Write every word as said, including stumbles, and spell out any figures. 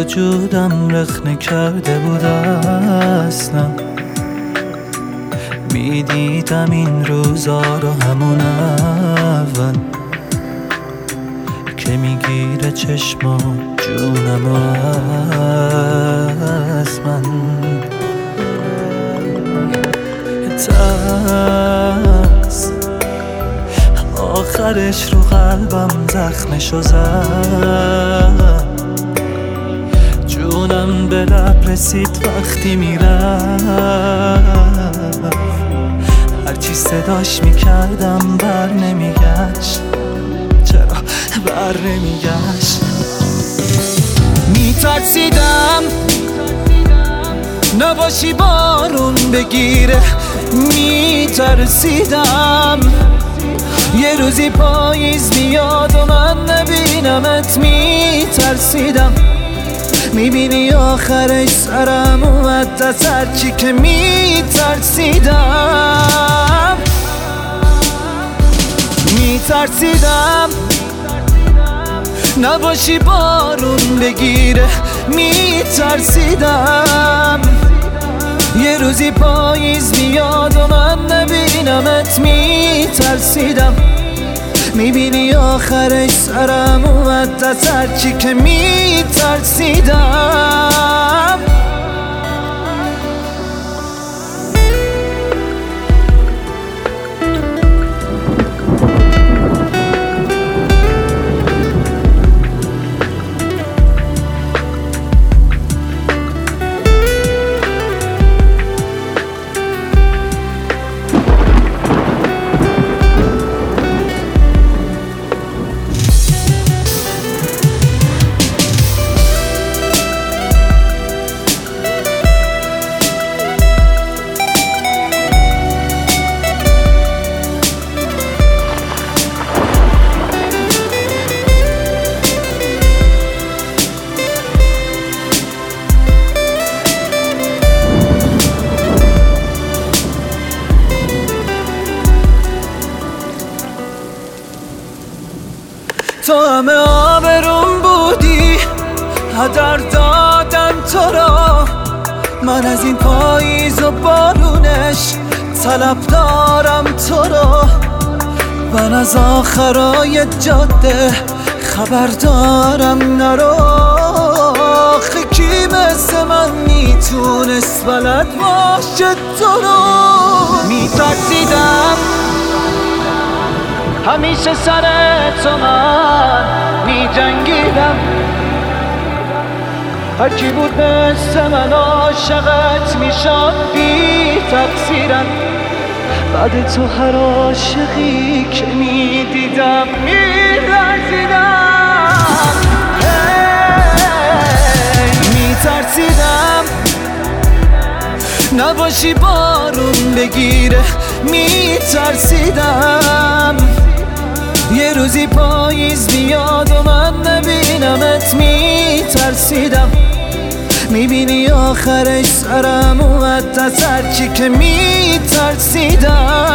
وجودم رخنه کرده بود اصلا. میدیدم این روزا رو همون اول که میگیره چشما جونم از من. ترس آخرش رو قلبم زخمشو زد. جونم به لب رسید وقتی میرفت. هرچی صداش میکردم بر نمیگشت. چرا بر نمیگشت؟ میترسیدم نباشی بارون بگیره. میترسیدم یه روزی پاییز بیاد و من نبینمت. میترسیدم میبینی آخرش سرم اومد از هرچی که میترسیدم. میترسیدم نباشی بارون بگیره. میترسیدم یه روزی پاییز بیاد و من نبینمت. میترسیدم میبینی آخرش سرم اومد از هرچی که میترسیدم. تو همه آبروم بودی، هدر دادم تو را. من از این پاییز و بارونش طلب دارم تو را. من از آخرای جاده خبر دارم نرو. آخه کی مثل من میتونست بلد باشه تو رو. میترسیدم همیشه سر تو من می جنگیدم. هرکی بود مثل من عاشقت می شد بی تقصیرم. بعد تو هر عاشقی که می دیدم می لرزیدم. می ترسیدم نباشی بارون بگیره. می ترسیدم یه روزی پاییز بیاد و من نبینمت. میترسیدم میبینی آخرش سرم اومد از هرچی که میترسیدم.